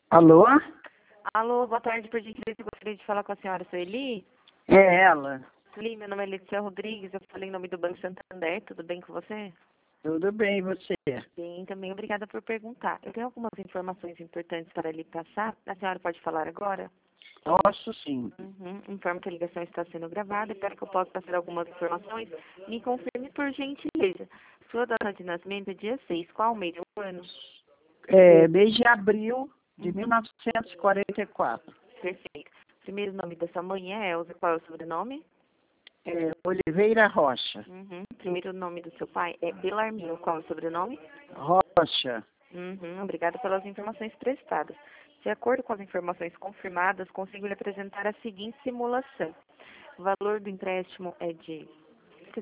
Alô? Alô, boa tarde, por gentileza, eu gostaria de falar com a senhora Sueli. É ela. Sueli, meu nome é Letícia Rodrigues, eu falei em nome do Banco Santander, tudo bem com você? Tudo bem, você? Bem, também obrigada por perguntar. Eu tenho algumas informações importantes para lhe passar, a senhora pode falar agora? Posso sim. Informo que a ligação está sendo gravada e para que eu possa passar algumas informações, me confirme por gentileza. Sua data de nascimento é dia 6, qual mês do ano? Mês de abril de 1944. Perfeito. Primeiro nome da sua mãe é Elza, qual é o sobrenome? Oliveira Rocha. Primeiro nome do seu pai é Belarmino, qual é o sobrenome? Rocha. Obrigada pelas informações prestadas. De acordo com as informações confirmadas, consigo lhe apresentar a seguinte simulação. O valor do empréstimo é de R$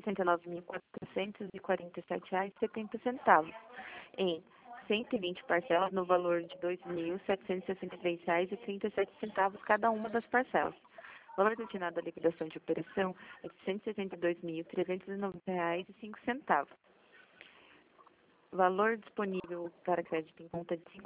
69.447,70 em 120 parcelas no valor de R$ 2.763,37 cada uma das parcelas. O valor destinado à liquidação de operação é de R$ 162.390,05. Valor disponível para crédito em conta de R$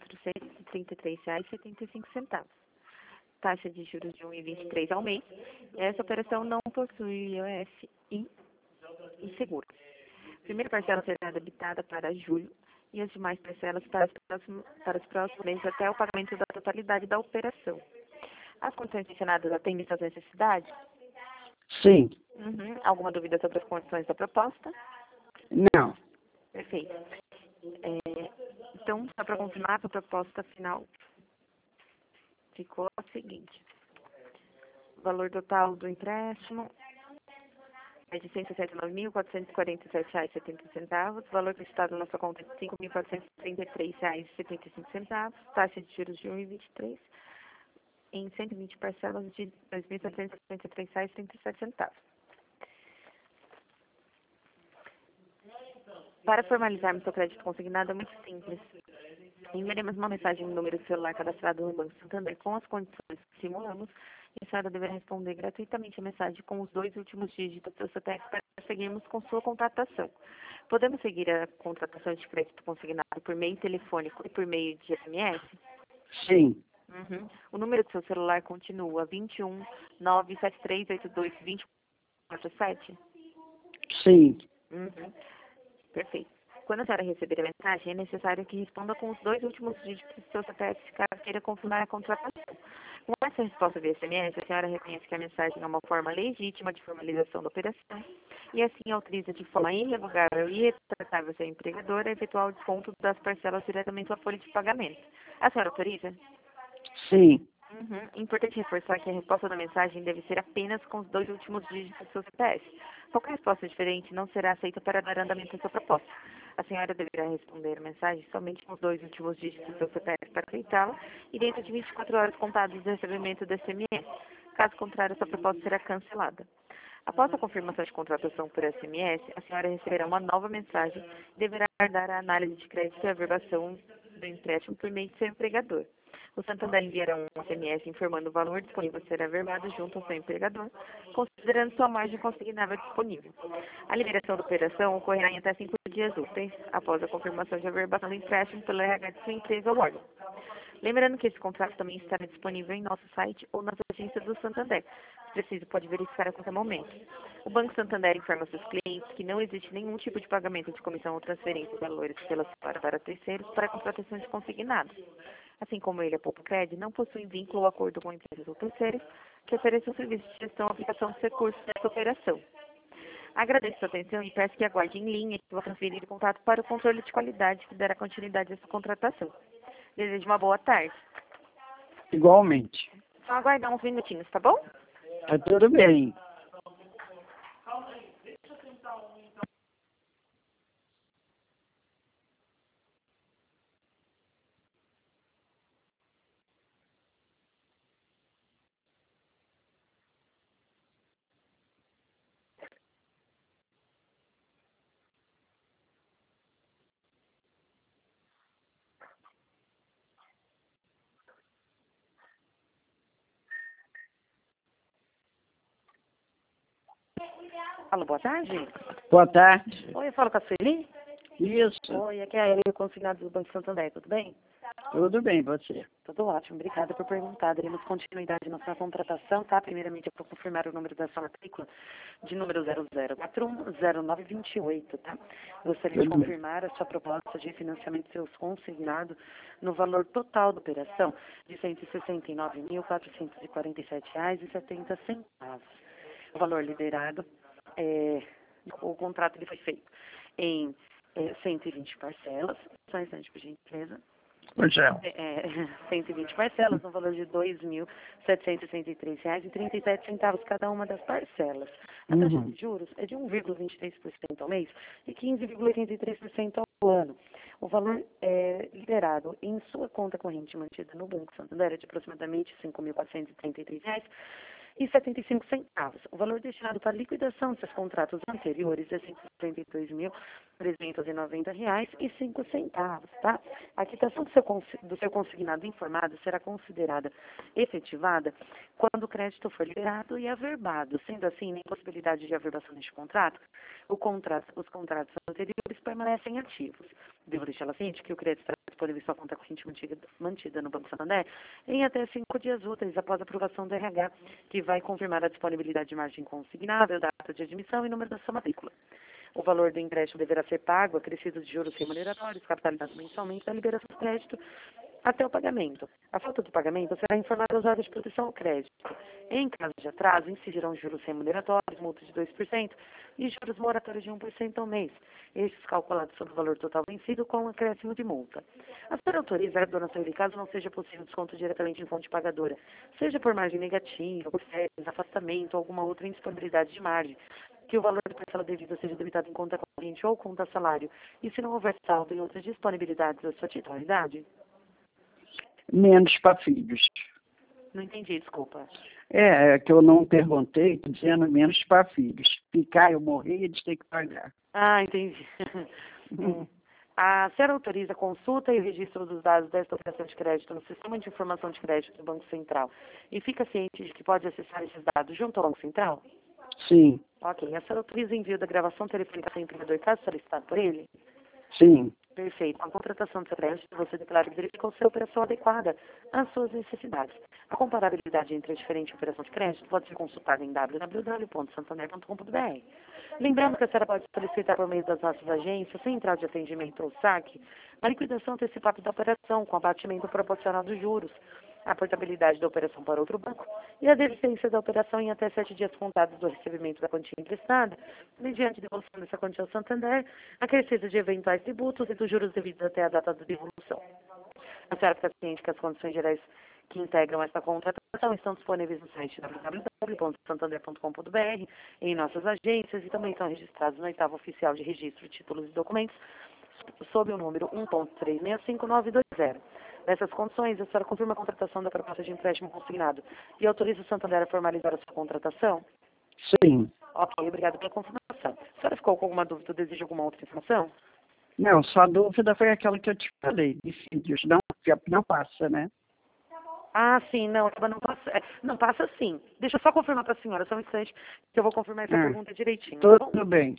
5.433,75. Taxa de juros de 1,23 ao mês. Essa operação não possui IOF e seguro. A primeira parcela será debitada para julho e as demais parcelas para os próximos meses até o pagamento da totalidade da operação. As condições mencionadas atendem suas necessidades? Sim. Alguma dúvida sobre as condições da proposta? Não. Perfeito. Então, só para confirmar, a proposta final ficou a seguinte. O valor total do empréstimo é de R$ 169.447,70. O valor prestado na sua conta é de R$ 5.433,75. Taxa de juros de 1,23 em 120 parcelas de R$ 2.763,37. Para formalizarmos seu crédito consignado é muito simples. Enviaremos uma mensagem no número de celular cadastrado no Banco Santander com as condições que simulamos e a senhora deverá responder gratuitamente a mensagem com os 2 últimos dígitos do seu CPF para seguirmos com sua contratação. Podemos seguir a contratação de crédito consignado por meio telefônico e por meio de SMS? Sim. O número do seu celular continua 21 97382 2047? Sim. Perfeito. Quando a senhora receber a mensagem, é necessário que responda com os 2 últimos dígitos do seu CPF, caso queira confirmar a contratação. Com essa resposta via SMS, a senhora reconhece que a mensagem é uma forma legítima de formalização da operação e assim autoriza de forma irrevogável e irretratável seu empregador a efetuar o desconto das parcelas diretamente à folha de pagamento. A senhora autoriza? Sim. Importante reforçar que a resposta da mensagem deve ser apenas com os 2 últimos dígitos do seu CPF. Qualquer resposta diferente não será aceita para dar andamento à sua proposta. A senhora deverá responder a mensagem somente com os 2 últimos dígitos do seu CPF para aceitá-la e dentro de 24 horas contadas do recebimento do SMS. Caso contrário, a sua proposta será cancelada. Após a confirmação de contratação por SMS, a senhora receberá uma nova mensagem e deverá aguardar a análise de crédito e a averbação do empréstimo por meio de seu empregador. O Santander enviará um SMS informando o valor disponível a ser averbado junto ao seu empregador, considerando sua margem consignável disponível. A liberação da operação ocorrerá em até 5 dias úteis após a confirmação de averbação do empréstimo pelo RH de sua empresa ou órgão. Lembrando que esse contrato também estará disponível em nosso site ou nas agências do Santander. Se preciso, pode verificar a qualquer momento. O Banco Santander informa seus clientes que não existe nenhum tipo de pagamento de comissão ou transferência de valores pela senhora para terceiros para a contratação de consignados. Assim como ele, a Poupa Cred, não possui vínculo ou acordo com empresas ou terceiros que ofereçam serviços de gestão e aplicação dos recursos dessa operação. Agradeço sua atenção e peço que aguarde em linha que vou transferir o contato para o controle de qualidade que dará continuidade a sua contratação. Desejo uma boa tarde. Igualmente. Só aguardar uns minutinhos, tá bom? Tá tudo bem. Alô, boa tarde. Boa tarde. Oi, eu falo com a Sueli? Isso. Oi, aqui é a Helena, consignado do Banco Santander, tudo bem? Tudo bem, você? Tudo ótimo, obrigada por perguntar. Daremos continuidade na sua contratação, tá? Primeiramente, eu vou confirmar o número da sua matrícula de número 00410928, tá? Gostaria de Tudo bem. confirmar a sua proposta de financiamento de seus consignados no valor total da operação de R$ 169.447,70. O valor liberado, o contrato ele foi feito em 120 parcelas, só um instante, por gentileza. Pois é. 120 parcelas, no valor de R$ 2.763,37 cada uma das parcelas. A taxa de juros é de 1,23% ao mês e 15,83% ao ano. O valor liberado em sua conta corrente mantida no Banco Santander é de aproximadamente R$ 5.433,75. O valor destinado para liquidação de seus contratos anteriores é R$ 152.390,05, tá? A quitação do seu consignado informado será considerada efetivada quando o crédito for liberado e averbado. Sendo assim, nem possibilidade de averbação deste contrato, os contratos anteriores permanecem ativos. Devo deixá-la ciente que o crédito estará disponível em sua conta corrente mantida no Banco Santander em até 5 dias úteis após a aprovação do RH, que vai confirmar a disponibilidade de margem consignável, data de admissão e número da sua matrícula. O valor do empréstimo deverá ser pago, acrescido de juros remuneratórios, capitalizados mensalmente da liberação do crédito até o pagamento. A falta do pagamento será informada aos órgãos de proteção ao crédito. Em caso de atraso, incidirão juros remuneratórios, multa de 2% e juros moratórios de 1% ao mês. Estes calculados sobre o valor total vencido com acréscimo de multa. A senhora autoriza a donação de caso não seja possível desconto diretamente em fonte pagadora, seja por margem negativa, por férias, afastamento ou alguma outra indisponibilidade de margem, que o valor da parcela devida seja debitado em conta corrente ou conta salário, e se não houver saldo em outras disponibilidades da sua titularidade? Menos para filhos. Não entendi, desculpa. É que eu não perguntei, tô dizendo menos para filhos. Ficar, eu morrer, eles têm que pagar. Ah, entendi. A senhora autoriza a consulta e o registro dos dados desta operação de crédito no Sistema de Informação de Crédito do Banco Central e fica ciente de que pode acessar esses dados junto ao Banco Central? Sim, Ok. A senhora autoriza o envio da gravação telefônica sem empregador caso solicitado por ele? sim. Perfeito. Com a contratação do seu crédito, você declara que verificou se a operação adequada às suas necessidades. A comparabilidade entre a diferente operação de crédito pode ser consultada em www.santander.com.br. Lembrando que a senhora pode solicitar por meio das nossas agências, central de atendimento ou saque, a liquidação antecipada da operação com abatimento proporcional dos juros, a portabilidade da operação para outro banco e a desistência da operação em até 7 dias contados do recebimento da quantia emprestada, mediante devolução dessa quantia ao Santander, acrescido de eventuais tributos e dos juros devidos até a data da devolução. A senhora fica ciente que as condições gerais que integram esta contratação estão disponíveis no site www.santander.com.br, em nossas agências e também são registrados no oitavo oficial de registro de títulos e documentos, sob o número 1.365920. Nessas condições, a senhora confirma a contratação da proposta de empréstimo consignado e autoriza o Santander a formalizar a sua contratação? Sim. Ok, obrigado pela confirmação. A senhora ficou com alguma dúvida ou deseja alguma outra informação? Não, só a dúvida foi aquela que eu te falei, de filhos. Não passa, né? Ah, sim, não, acaba não passa. Não, passa sim. Deixa eu só confirmar para a senhora, só um instante, que eu vou confirmar essa pergunta direitinho. Tá bom? Tudo bem.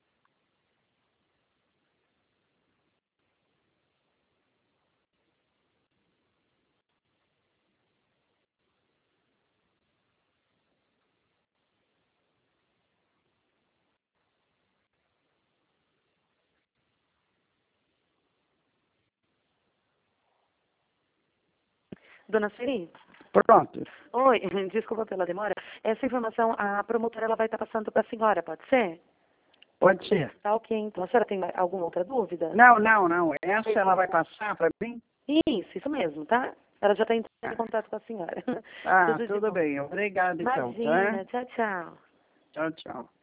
Dona Siri? Pronto. Oi, desculpa pela demora. Essa informação, a promotora ela vai estar passando para a senhora, pode ser? Pode ser. Tá ok, então. A senhora tem alguma outra dúvida? Não. Essa ela vai passar para mim? Isso mesmo, tá? Ela já está entrando em contato com a senhora. Ah, Tudo de tudo bom. bem. Obrigado, então, Imagina, tá? tchau, tchau. Tchau, tchau.